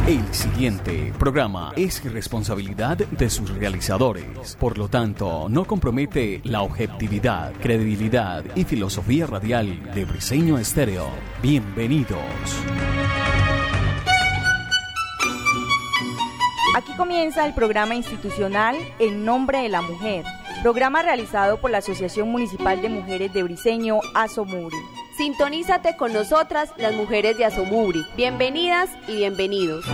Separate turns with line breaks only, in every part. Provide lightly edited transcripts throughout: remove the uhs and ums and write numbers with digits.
El siguiente programa es responsabilidad de sus realizadores. Por lo tanto, no compromete la objetividad, credibilidad y filosofía radial de Briseño Estéreo. Bienvenidos.
Aquí comienza el programa institucional En Nombre de la Mujer, programa realizado por la Asociación Municipal de Mujeres de Briseño, ASOMUBRI.
Sintonízate con nosotras, las mujeres de ASOMUBRI. Bienvenidas y bienvenidos.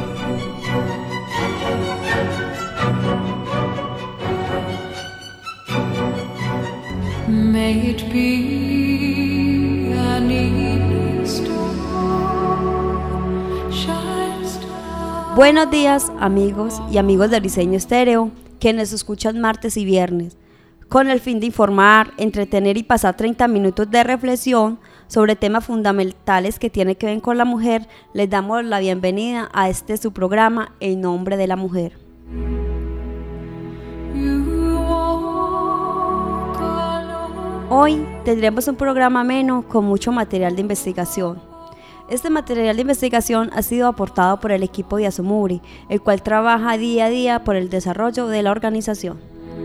May it be a needless star.
Buenos días, amigos y amigos de Briseño Estéreo, que nos escuchan martes y viernes, con el fin de informar, entretener y pasar 30 minutos de reflexión sobre temas fundamentales que tienen que ver con la mujer. Les damos la bienvenida a su programa En Nombre de la Mujer. Hoy tendremos un programa ameno con mucho material de investigación. Este material de investigación ha sido aportado por el equipo de ASOMUBRI, el cual trabaja día a día por el desarrollo de la organización.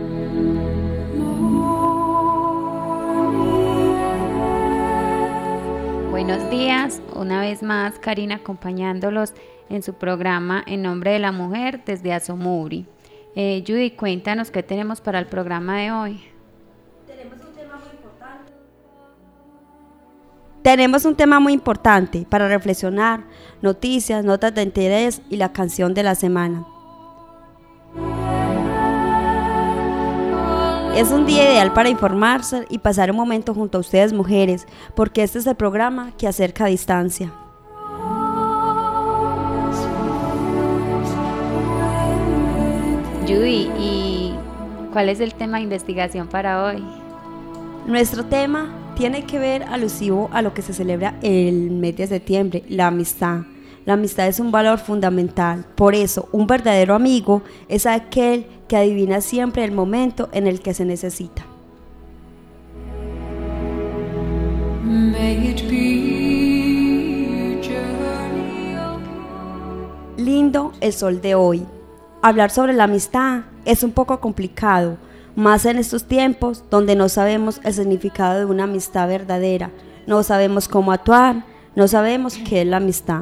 Buenos días, una vez más Karina acompañándolos en su programa En Nombre de la Mujer desde ASOMUBRI. Judy, cuéntanos qué tenemos para el programa de hoy.
Tenemos un tema muy importante para reflexionar, noticias, notas de interés y la canción de la semana. Es un día ideal para informarse y pasar un momento junto a ustedes, mujeres, porque este es el programa que acerca a distancia.
Judy, ¿y cuál es el tema de investigación para hoy?
Nuestro tema tiene que ver alusivo a lo que se celebra el mes de septiembre, la amistad. La amistad es un valor fundamental, por eso un verdadero amigo es aquel que adivina siempre el momento en el que se necesita. Lindo el sol de hoy. Hablar sobre la amistad es un poco complicado, más en estos tiempos donde no sabemos el significado de una amistad verdadera, no sabemos cómo actuar, no sabemos qué es la amistad.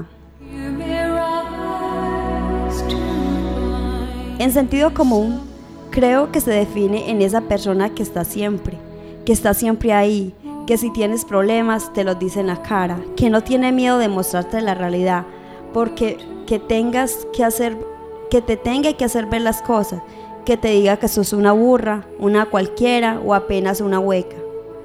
En sentido común, creo que se define en esa persona que está siempre ahí, que si tienes problemas te los dice en la cara, que no tiene miedo de mostrarte la realidad, porque que te tenga que hacer ver las cosas, que te diga que sos una burra, una cualquiera o apenas una hueca.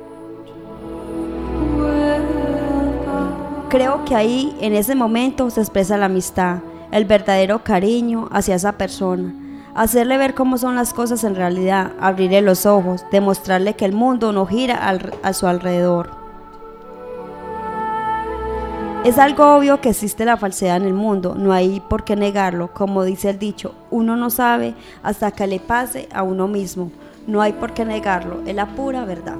Creo que ahí, en ese momento, se expresa la amistad, el verdadero cariño hacia esa persona, hacerle ver cómo son las cosas en realidad, abrirle los ojos, demostrarle que el mundo no gira a su alrededor. Es algo obvio que existe la falsedad en el mundo, no hay por qué negarlo, como dice el dicho, uno no sabe hasta que le pase a uno mismo, no hay por qué negarlo, es la pura verdad.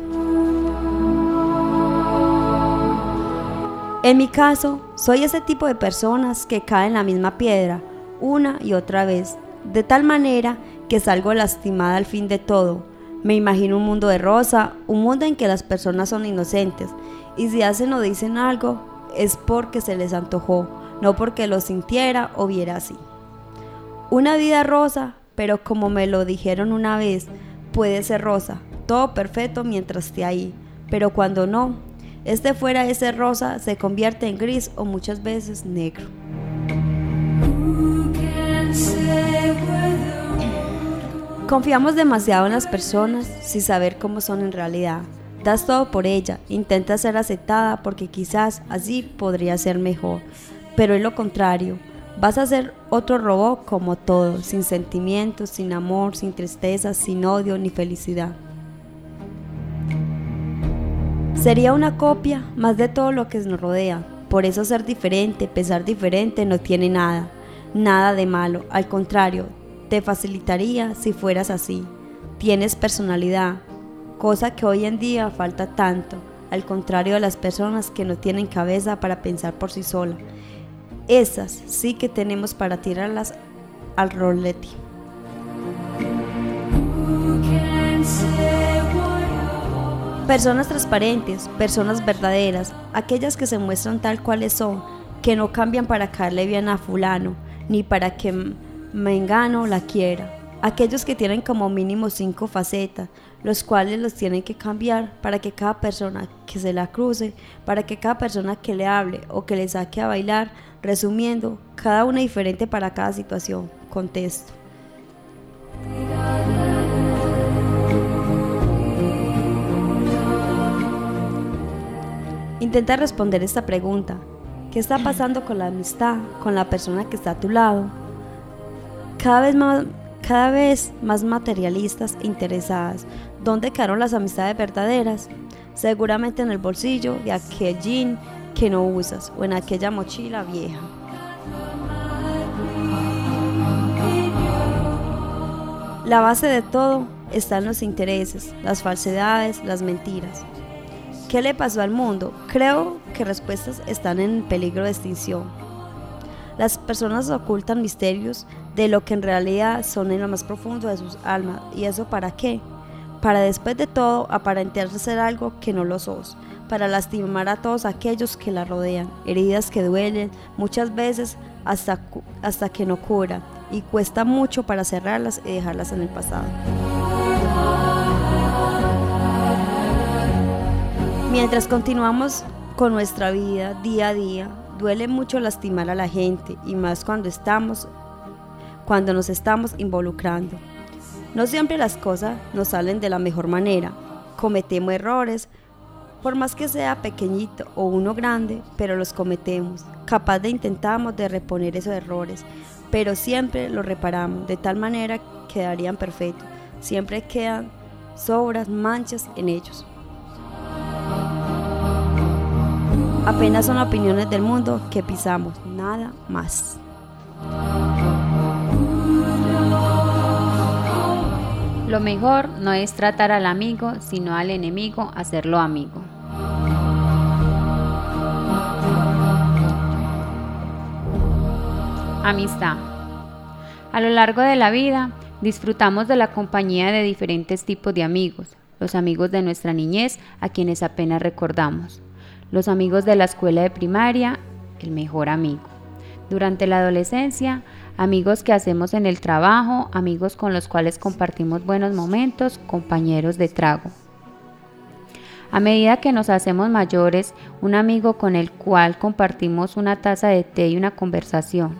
En mi caso, soy ese tipo de personas que caen en la misma piedra, una y otra vez, de tal manera que salgo lastimada al fin de todo. Me imagino un mundo de rosa, un mundo en que las personas son inocentes, y si hacen o dicen algo, es porque se les antojó, no porque lo sintiera o viera así. Una vida rosa, pero como me lo dijeron una vez, puede ser rosa, todo perfecto mientras esté ahí, pero cuando no, fuera ese rosa se convierte en gris o muchas veces negro. Confiamos demasiado en las personas sin saber cómo son en realidad. Das todo por ella, intentas ser aceptada porque quizás así podría ser mejor, pero es lo contrario, vas a ser otro robot como todo, sin sentimientos, sin amor, sin tristeza, sin odio ni felicidad. Sería una copia más de todo lo que nos rodea, por eso ser diferente, pensar diferente no tiene nada de malo, al contrario, te facilitaría si fueras así, tienes personalidad, cosa que hoy en día falta tanto, al contrario de las personas que no tienen cabeza para pensar por sí solas. Esas sí que tenemos para tirarlas al rolete. Personas transparentes, personas verdaderas, aquellas que se muestran tal cuales son, que no cambian para caerle bien a fulano, ni para que mengano la quiera. Aquellos que tienen como mínimo 5 facetas, los cuales los tienen que cambiar para que cada persona que se la cruce, para que cada persona que le hable o que le saque a bailar, resumiendo, cada una diferente para cada situación, contexto. Intenta responder esta pregunta. ¿Qué está pasando con la amistad, con la persona que está a tu lado? Cada vez más materialistas e interesadas. ¿Dónde quedaron las amistades verdaderas? Seguramente en el bolsillo de aquel jean que no usas o en aquella mochila vieja. La base de todo está en los intereses, las falsedades, las mentiras. ¿Qué le pasó al mundo? Creo que respuestas están en peligro de extinción. Las personas ocultan misterios de lo que en realidad son en lo más profundo de sus almas. ¿Y eso para qué? Para después de todo aparentar ser algo que no lo sos, para lastimar a todos aquellos que la rodean, heridas que duelen muchas veces hasta que no curan y cuesta mucho para cerrarlas y dejarlas en el pasado. Mientras continuamos con nuestra vida día a día, duele mucho lastimar a la gente y más cuando nos estamos involucrando. No siempre las cosas nos salen de la mejor manera, cometemos errores, por más que sea pequeñito o uno grande, pero los cometemos. Capaz de intentamos de reponer esos errores, pero siempre los reparamos de tal manera que quedarían perfectos. Siempre quedan sobras, manchas en ellos. Apenas son opiniones del mundo que pisamos, nada más.
Lo mejor no es tratar al amigo, sino al enemigo hacerlo amigo. Amistad. A lo largo de la vida, disfrutamos de la compañía de diferentes tipos de amigos. Los amigos de nuestra niñez, a quienes apenas recordamos. Los amigos de la escuela de primaria, el mejor amigo. Durante la adolescencia, amigos que hacemos en el trabajo, amigos con los cuales compartimos buenos momentos, compañeros de trago. A medida que nos hacemos mayores, un amigo con el cual compartimos una taza de té y una conversación.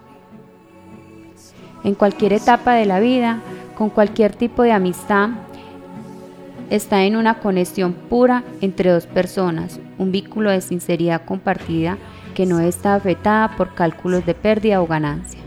En cualquier etapa de la vida, con cualquier tipo de amistad, está en una conexión pura entre dos personas, un vínculo de sinceridad compartida que no está afectada por cálculos de pérdida o ganancia.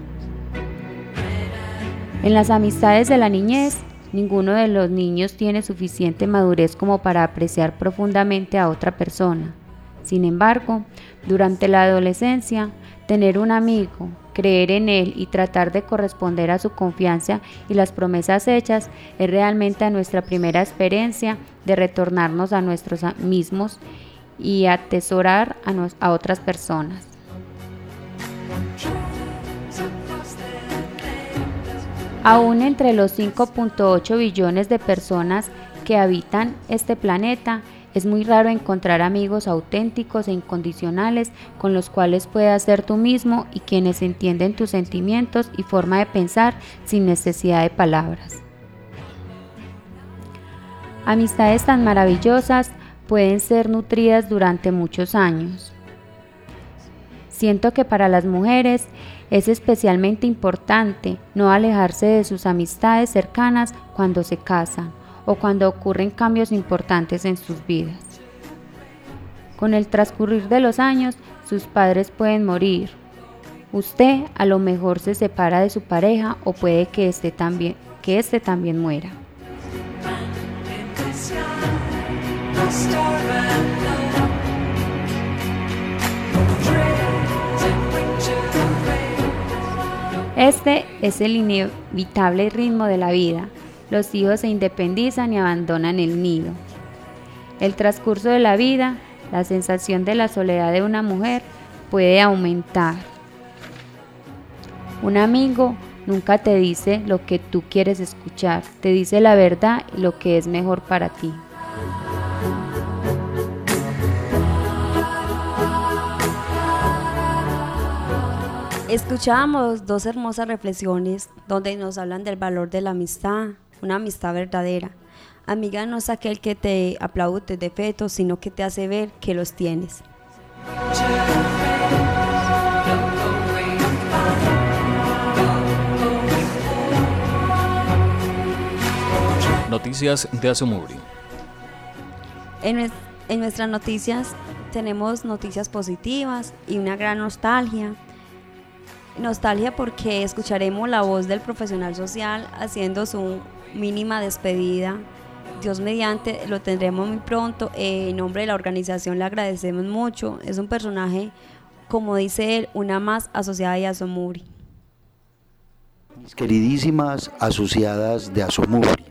En las amistades de la niñez, ninguno de los niños tiene suficiente madurez como para apreciar profundamente a otra persona. Sin embargo, durante la adolescencia, tener un amigo, creer en él y tratar de corresponder a su confianza y las promesas hechas es realmente nuestra primera experiencia de retornarnos a nosotros mismos y atesorar a otras personas. Aún entre los 5.8 billones de personas que habitan este planeta, es muy raro encontrar amigos auténticos e incondicionales con los cuales puedas ser tú mismo y quienes entienden tus sentimientos y forma de pensar sin necesidad de palabras. Amistades tan maravillosas pueden ser nutridas durante muchos años. Siento que para las mujeres es especialmente importante no alejarse de sus amistades cercanas cuando se casan o cuando ocurren cambios importantes en sus vidas. Con el transcurrir de los años, sus padres pueden morir. Usted a lo mejor se separa de su pareja o puede que este también muera. Este es el inevitable ritmo de la vida. Los hijos se independizan y abandonan el nido. El transcurso de la vida, la sensación de la soledad de una mujer puede aumentar. Un amigo nunca te dice lo que tú quieres escuchar, te dice la verdad y lo que es mejor para ti.
Escuchábamos dos hermosas reflexiones donde nos hablan del valor de la amistad, una amistad verdadera. Amiga no es aquel que te aplaude tus defectos, sino que te hace ver que los tienes.
Noticias de Azomubri.
En nuestras noticias tenemos noticias positivas y una gran nostalgia. Nostalgia porque escucharemos la voz del profesional social haciendo su mínima despedida. Dios mediante, lo tendremos muy pronto. En nombre de la organización le agradecemos mucho. Es un personaje, como dice él, una más asociada de Azomubri.
Mis queridísimas asociadas de Azomubri,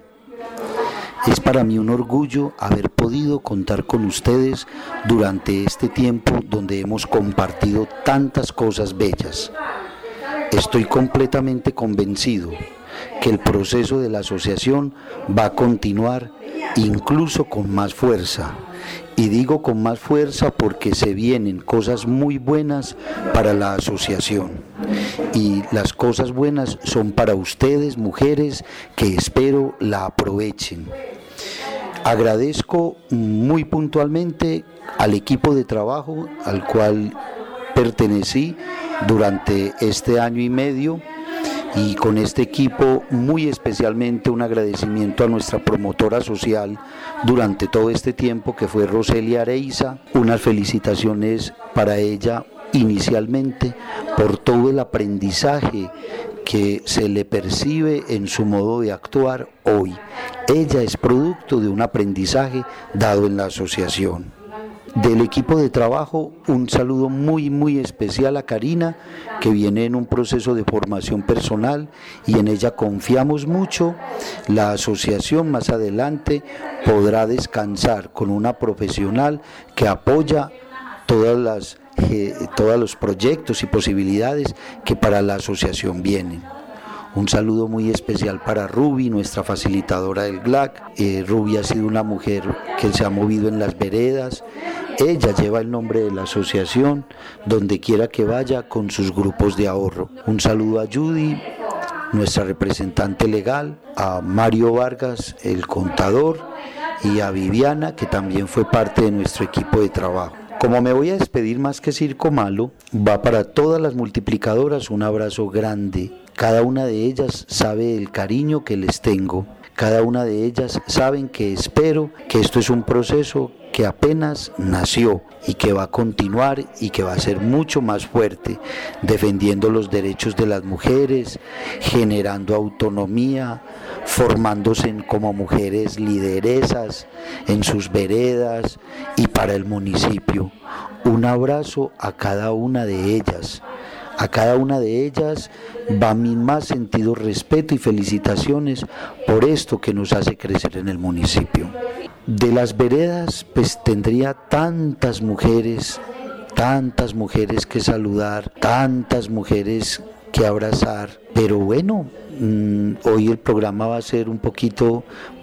es para mí un orgullo haber podido contar con ustedes durante este tiempo donde hemos compartido tantas cosas bellas. Estoy completamente convencido que el proceso de la asociación va a continuar incluso con más fuerza. Y digo con más fuerza porque se vienen cosas muy buenas para la asociación. Y las cosas buenas son para ustedes, mujeres, que espero la aprovechen. Agradezco muy puntualmente al equipo de trabajo al cual pertenecí durante este año y medio, y con este equipo muy especialmente un agradecimiento a nuestra promotora social durante todo este tiempo, que fue Roselia Areiza. Unas felicitaciones para ella inicialmente por todo el aprendizaje que se le percibe en su modo de actuar hoy. Ella es producto de un aprendizaje dado en la asociación. Del equipo de trabajo, un saludo muy especial a Karina, que viene en un proceso de formación personal y en ella confiamos mucho. La asociación más adelante podrá descansar con una profesional que apoya todos los proyectos y posibilidades que para la asociación vienen. Un saludo muy especial para Ruby, nuestra facilitadora del GLAC. Ruby ha sido una mujer que se ha movido en las veredas. Ella lleva el nombre de la asociación donde quiera que vaya con sus grupos de ahorro. Un saludo a Judy, nuestra representante legal, a Mario Vargas, el contador, y a Viviana, que también fue parte de nuestro equipo de trabajo. Como me voy a despedir más que circo malo, va para todas las multiplicadoras un abrazo grande. Cada una de ellas sabe el cariño que les tengo. Cada una de ellas saben que espero que esto es un proceso que apenas nació y que va a continuar y que va a ser mucho más fuerte, defendiendo los derechos de las mujeres, generando autonomía, formándose como mujeres lideresas en sus veredas y para el municipio. Un abrazo a cada una de ellas. A cada una de ellas va mi más sentido respeto y felicitaciones por esto que nos hace crecer en el municipio. De las veredas, pues tendría tantas mujeres que saludar, tantas mujeres que abrazar, pero bueno, hoy el programa voy a ser un poquito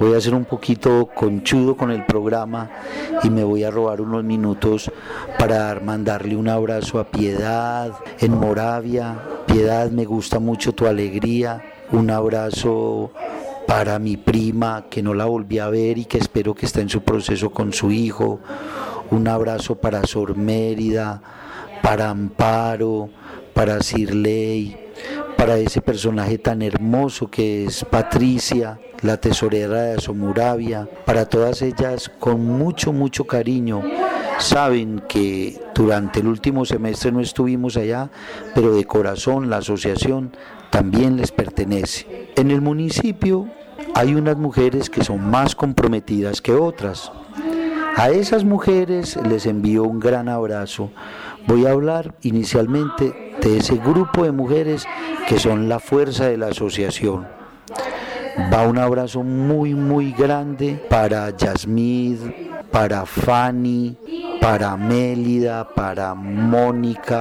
conchudo con el programa y me voy a robar unos minutos para mandarle un abrazo a Piedad en Moravia. Piedad, me gusta mucho tu alegría. Un abrazo para mi prima, que no la volví a ver y que espero que está en su proceso con su hijo. Un abrazo para Sor Mérida, para Amparo, para Cirley, para ese personaje tan hermoso que es Patricia, la tesorera de Azomuravia. Para todas ellas, con mucho cariño. Saben que durante el último semestre no estuvimos allá, pero de corazón la asociación también les pertenece. En el municipio hay unas mujeres que son más comprometidas que otras. A esas mujeres les envío un gran abrazo. Voy a hablar inicialmente de ese grupo de mujeres que son la fuerza de la asociación. Va un abrazo muy grande para Yasmid, para Fanny, para Mélida, para Mónica,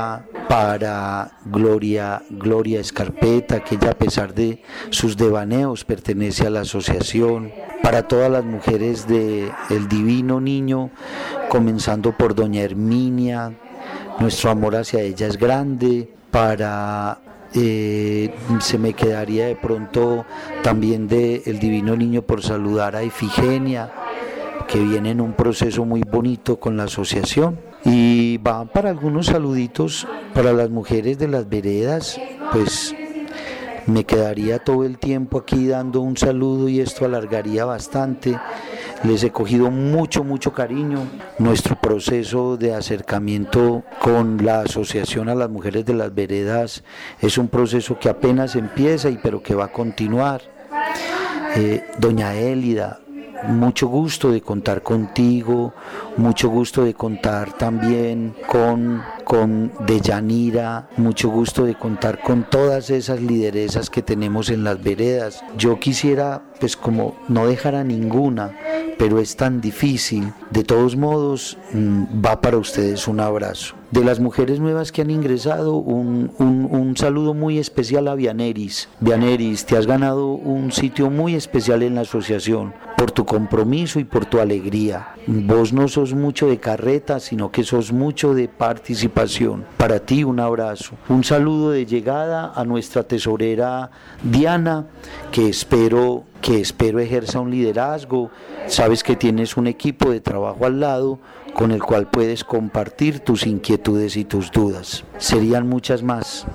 para Gloria Escarpeta, que ella a pesar de sus devaneos pertenece a la asociación, para todas las mujeres de El Divino Niño, comenzando por doña Herminia, nuestro amor hacia ella es grande, para... se me quedaría de pronto también de El Divino Niño por saludar a Ifigenia, que viene en un proceso muy bonito con la asociación. Y van para algunos saluditos para las mujeres de las veredas, pues me quedaría todo el tiempo aquí dando un saludo y esto alargaría bastante. Les he cogido mucho cariño. Nuestro proceso de acercamiento con la asociación a las mujeres de las veredas es un proceso que apenas empieza pero que va a continuar. Doña Élida, mucho gusto de contar contigo, mucho gusto de contar también con Deyanira, mucho gusto de contar con todas esas lideresas que tenemos en las veredas. Yo quisiera pues como no dejar a ninguna, pero es tan difícil. De todos modos, va para ustedes un abrazo. De las mujeres nuevas que han ingresado, un saludo muy especial a Vianeris. Vianeris, te has ganado un sitio muy especial en la asociación por tu compromiso y por tu alegría. Vos no sos mucho de carreta, sino que sos mucho de participación. Para ti un abrazo. Un saludo de llegada a nuestra tesorera Diana, que espero ejerza un liderazgo. Sabes que tienes un equipo de trabajo al lado con el cual puedes compartir tus inquietudes y tus dudas. Serían muchas más,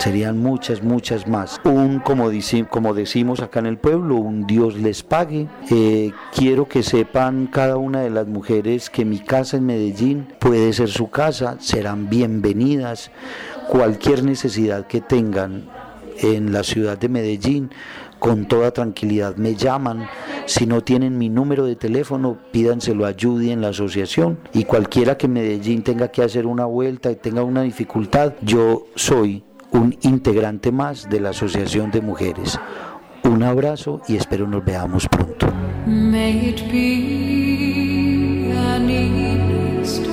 como decimos acá en el pueblo, un Dios les pague. Quiero que sepan cada una de las mujeres que mi casa en Medellín puede ser su casa, serán bienvenidas. Cualquier necesidad que tengan en la ciudad de Medellín, con toda tranquilidad me llaman. Si no tienen mi número de teléfono, pídanselo a Judy en la asociación, y cualquiera que en Medellín tenga que hacer una vuelta y tenga una dificultad, yo soy un integrante más de la Asociación de Mujeres. Un abrazo y espero nos veamos pronto.
May it be an east.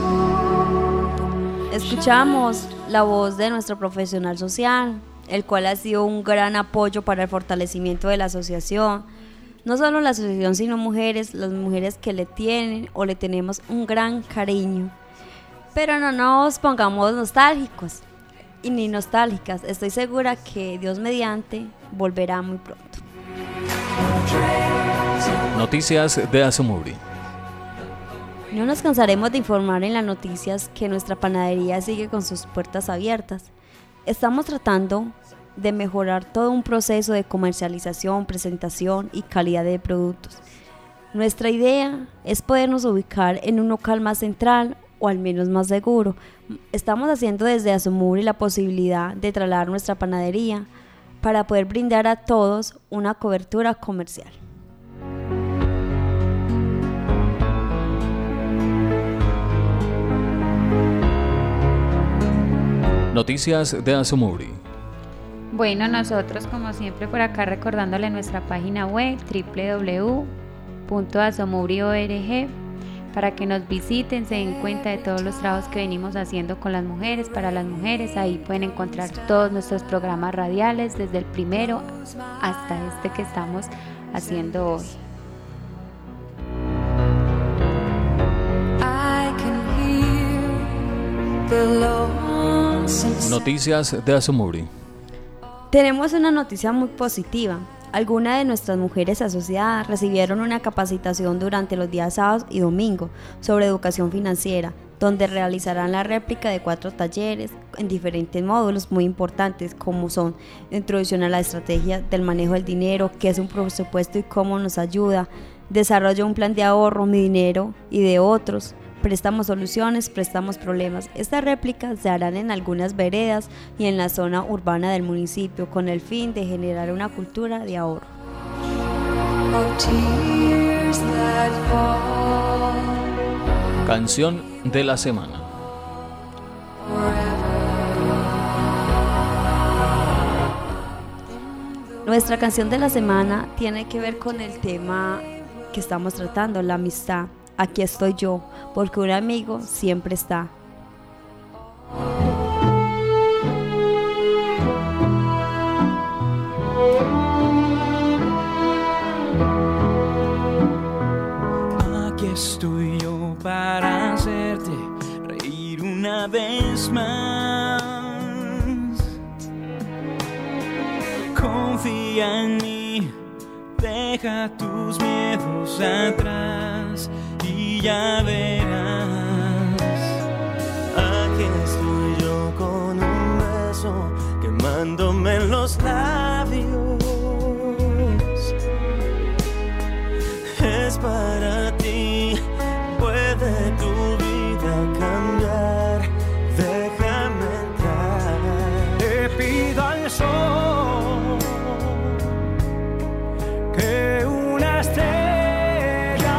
Escuchamos la voz de nuestro profesional social, el cual ha sido un gran apoyo para el fortalecimiento de la asociación. No solo la asociación, sino las mujeres que le tienen o le tenemos un gran cariño. Pero no nos pongamos nostálgicos y ni nostálgicas. Estoy segura que Dios mediante volverá muy pronto.
Noticias de Azumuri.
No nos cansaremos de informar en las noticias que nuestra panadería sigue con sus puertas abiertas. Estamos tratando de mejorar todo un proceso de comercialización, presentación y calidad de productos. Nuestra idea es podernos ubicar en un local más central o al menos más seguro. Estamos haciendo desde Azumuri la posibilidad de trasladar nuestra panadería para poder brindar a todos una cobertura comercial.
Noticias de Azumuri.
Bueno, nosotros como siempre por acá recordándole nuestra página web www.azumuri.org para que nos visiten, se den cuenta de todos los trabajos que venimos haciendo con las mujeres, para las mujeres. Ahí pueden encontrar todos nuestros programas radiales, desde el primero hasta este que estamos haciendo hoy.
Noticias de Azumuri.
Tenemos una noticia muy positiva. Algunas de nuestras mujeres asociadas recibieron una capacitación durante los días sábados y domingos sobre educación financiera, donde realizarán la réplica de 4 talleres en diferentes módulos muy importantes, como son introducción a la estrategia del manejo del dinero, qué es un presupuesto y cómo nos ayuda, desarrollo de un plan de ahorro, mi dinero y de otros, préstamos soluciones, préstamos problemas. Estas réplicas se harán en algunas veredas y en la zona urbana del municipio con el fin de generar una cultura de ahorro.
Canción de la semana.
Nuestra canción de la semana tiene que ver con el tema que estamos tratando, la amistad. Aquí estoy yo, porque un amigo siempre está.
vez más. Confía en mí, deja tus miedos atrás y ya verás.
Aquí estoy yo con un beso quemándome en los labios. Es para ti, puede tu vida cambiar. Déjame entrar.
Te pido al sol que una estrella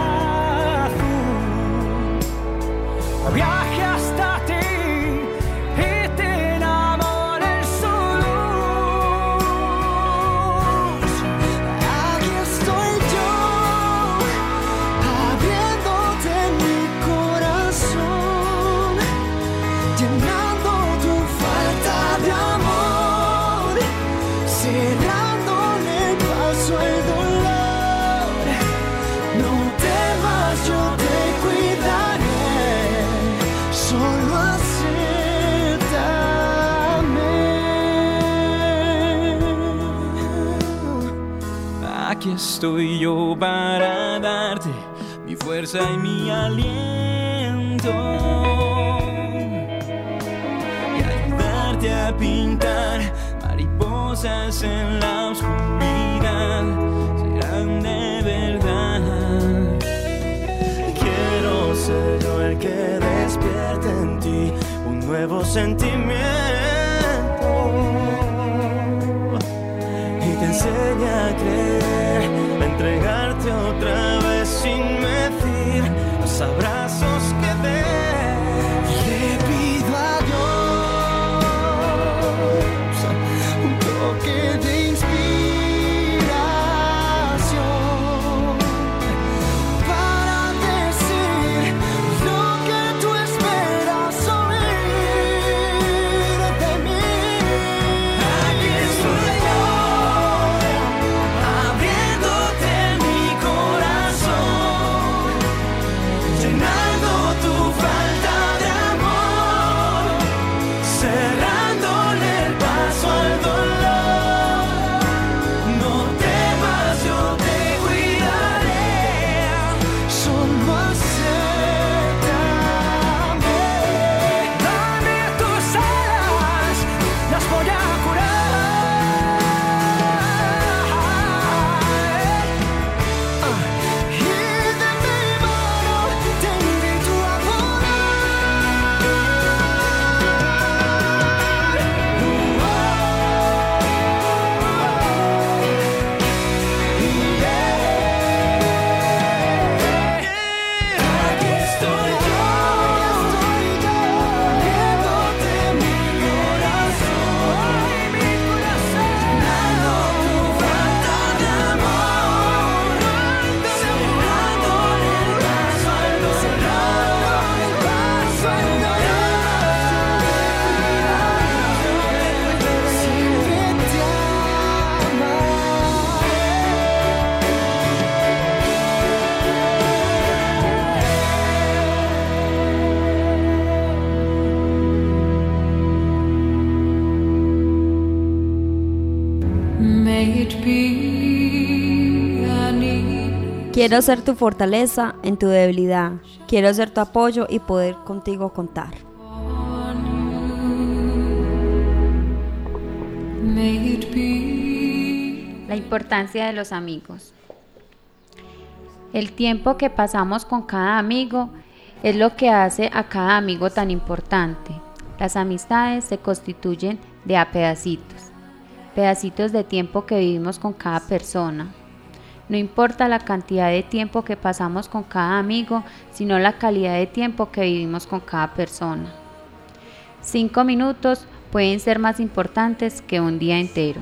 azul viaje hasta ti y te enamore en su luz.
Aquí estoy yo, abriéndote mi corazón, llenando tu falta de amor, cerrándole el paso al dolor. No temas, yo te cuidaré, solo acéptame.
Aquí estoy yo para darte mi fuerza y mi aliento y ayudarte a pintar mariposas en la oscuridad. Serán de verdad.
Quiero ser yo el que despierte en ti un nuevo sentimiento y te enseñe a creer, a entregarte otra vez sin medir los abrazos que dé. Le pido a Dios un toque de inspiración para decir lo que tú esperas oír de mí. Aquí estoy yo, abriéndote mi corazón, llenando tu falta de amor, cerrándole el paso al dolor. No temas, yo te cuidaré, solo acéptame.
Dame tus alas, las voy a curar.
Y de mi mano te invito a Aquí estoy yo, abriéndote mi corazón, llenando tu falta de amor, cerrándole el paso al dolor. Siempre te
May it be an evening.
Quiero ser tu fortaleza en tu debilidad. Quiero ser tu apoyo y poder contigo contar.
May it be
La importancia de los amigos. El tiempo que pasamos con cada amigo es lo que hace a cada amigo tan importante. Las amistades se constituyen de a pedacitos de tiempo que vivimos con cada persona. No importa la cantidad de tiempo que pasamos con cada amigo, sino la calidad de tiempo que vivimos con cada persona. 5 minutos pueden ser más importantes que un día entero.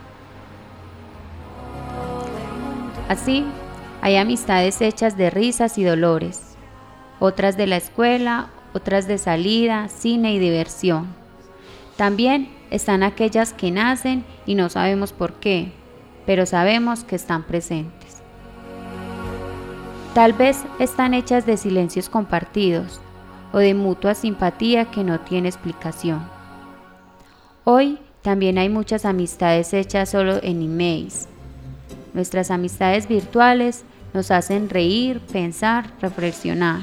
Así, hay amistades hechas de risas y dolores, otras de la escuela, otras de salida, cine y diversión. También están aquellas que nacen y no sabemos por qué, pero sabemos que están presentes. Tal vez están hechas de silencios compartidos, o de mutua simpatía que no tiene explicación. Hoy también hay muchas amistades hechas solo en emails. Nuestras amistades virtuales nos hacen reír, pensar, reflexionar.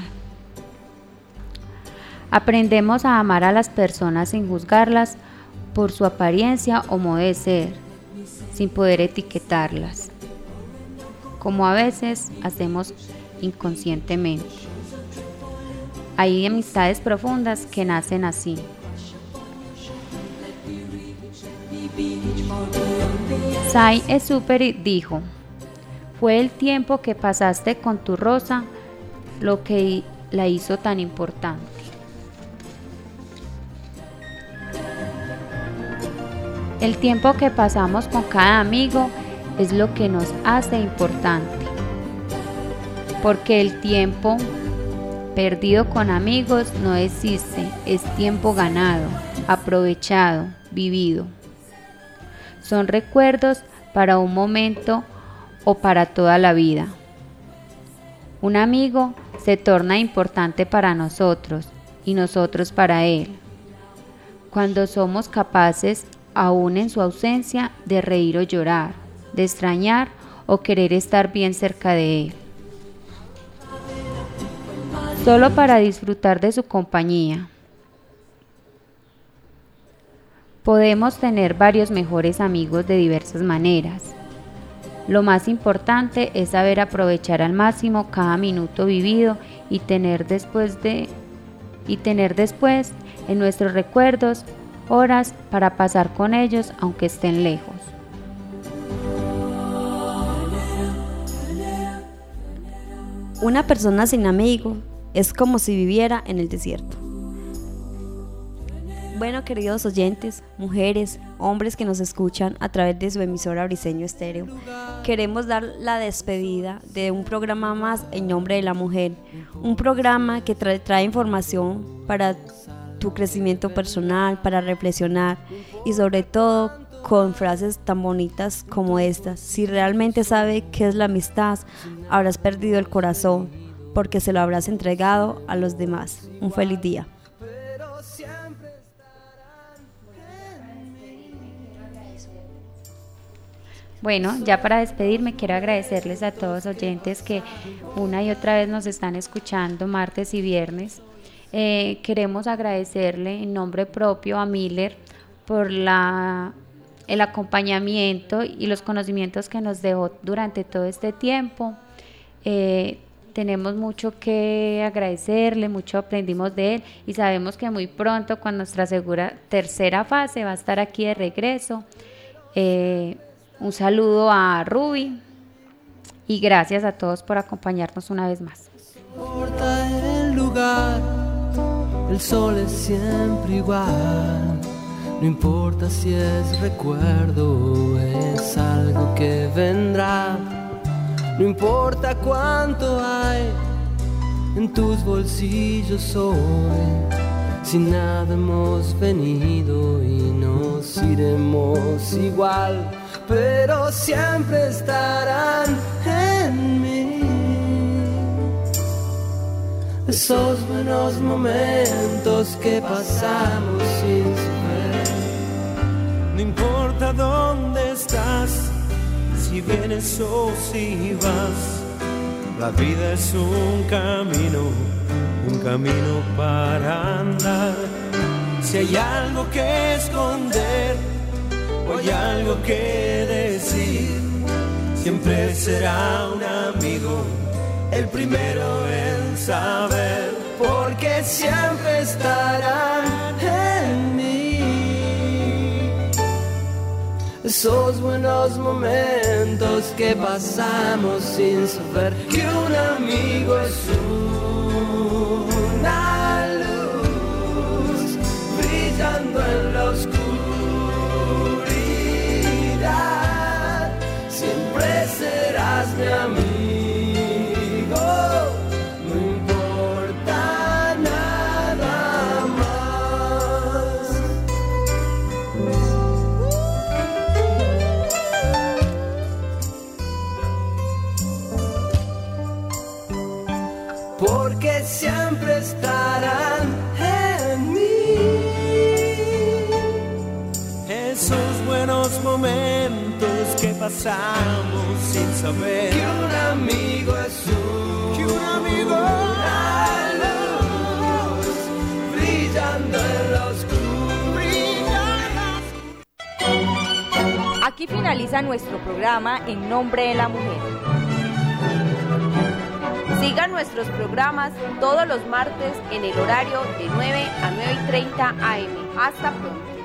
Aprendemos a amar a las personas sin juzgarlas por su apariencia o modo de ser, sin poder etiquetarlas, como a veces hacemos inconscientemente. Hay amistades profundas que nacen así. Saint-Exupéry dijo: fue el tiempo que pasaste con tu rosa lo que la hizo tan importante. El tiempo que pasamos con cada amigo es lo que nos hace importante, porque el tiempo perdido con amigos no existe, es tiempo ganado, aprovechado, vivido. Son recuerdos para un momento o para toda la vida. Un amigo se torna importante para nosotros y nosotros para él, cuando somos capaces, aún en su ausencia, de reír o llorar, de extrañar o querer estar bien cerca de él, solo para disfrutar de su compañía. Podemos tener varios mejores amigos de diversas maneras. Lo más importante es saber aprovechar al máximo cada minuto vivido y tener después en nuestros recuerdos horas para pasar con ellos aunque estén lejos.
Una persona sin amigo es como si viviera en el desierto. Bueno, queridos oyentes, mujeres, hombres que nos escuchan a través de su emisora Briseño Estéreo, queremos dar la despedida de un programa más en nombre de la mujer, un programa que trae información para tu crecimiento personal, para reflexionar y sobre todo con frases tan bonitas como estas: si realmente sabes qué es la amistad, habrás perdido el corazón porque se lo habrás entregado a los demás. Un feliz día.
Bueno, ya para despedirme quiero agradecerles a todos los oyentes que una y otra vez nos están escuchando martes y viernes. Queremos agradecerle en nombre propio a Miller por el acompañamiento y los conocimientos que nos dejó durante todo este tiempo. Tenemos mucho que agradecerle, mucho aprendimos de él y sabemos que muy pronto, con nuestra tercera fase, va a estar aquí de regreso. Un saludo a Ruby y gracias a todos por acompañarnos una vez más.
No importa el lugar, el sol es siempre igual. No importa si es recuerdo o es algo que vendrá. No importa cuánto hay en tus bolsillos hoy. Si nada hemos venido y nos iremos igual, pero siempre estarán en mí esos buenos momentos que pasamos sin saber. No importa dónde estás, si vienes o si vas, la vida es un camino para andar. Si hay algo que esconder o hay algo que decir, siempre será un amigo el primero en saber, porque siempre estarán en mí esos buenos momentos que pasamos sin saber que un amigo es una luz brillando en la oscuridad. Siempre serás mi amigo, no importa nada más. Porque siempre estarán pasamos sin saber que un amigo es una luz brillando en la oscuridad.
Aquí finaliza nuestro programa En Nombre de la Mujer.
Sigan nuestros programas todos los martes en el horario de 9 a 9:30 am. Hasta pronto.